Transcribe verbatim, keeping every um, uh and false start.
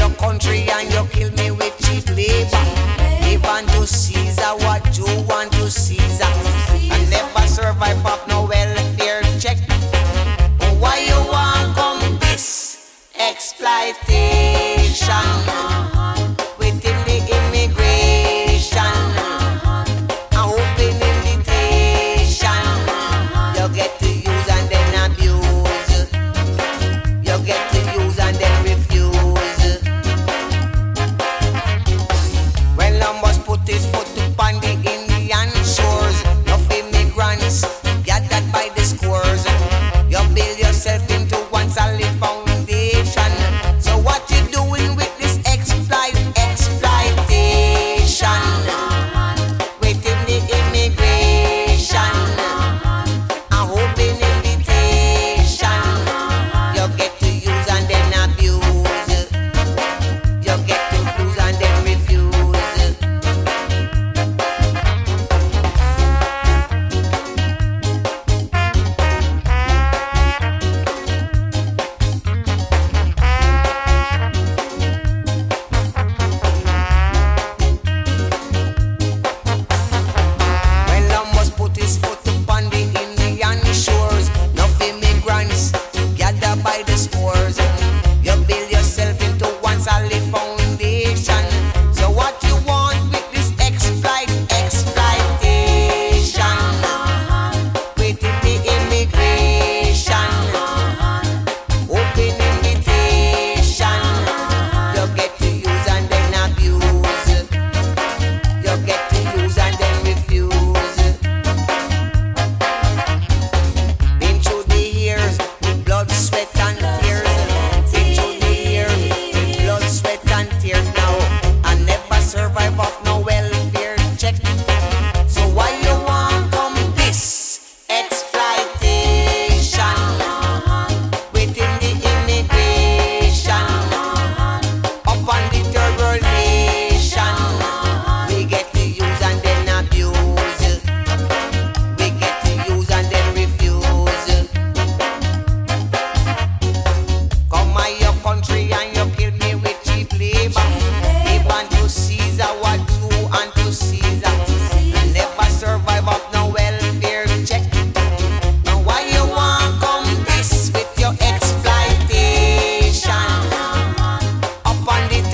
your country and you kill me with cheap labor. Give unto Caesar what you want to Caesar. I never survive off no welfare check. Why you want come this exploitation within the immigration? An open invitation. You get to use and then abuse. You get to use and then refuse. When Columbus put his foot upon the Indian shores, enough immigrants gathered by the scores. You build yourself into one solid foundation. So what you doing with this exploit, exploitation within the immigration? An open invitation. You get to use and then abuse. You get to use and then refuse. When Columbus put his foot upon the Indian shores, enough immigrants gather by the scores. You build yourself into one solid foundation. So what you want with this exploit, exploitation within the immigration? Open invitation. You get to use and then abuse. You get to use and then refuse. Been through the years with blood, sweat and tears. Been through the years with blood, sweat and tears. Now I never survive off no welfare check. So why you want come this exploitation within the immigration? Upon the third world nation, we get to use and then abuse. We get to use and then refuse. Come my your country and you kill me with cheap labor. Give unto Caesar what you unto Caesar. I never survive off no welfare check. Now why you want come this with your exploitation? Upon the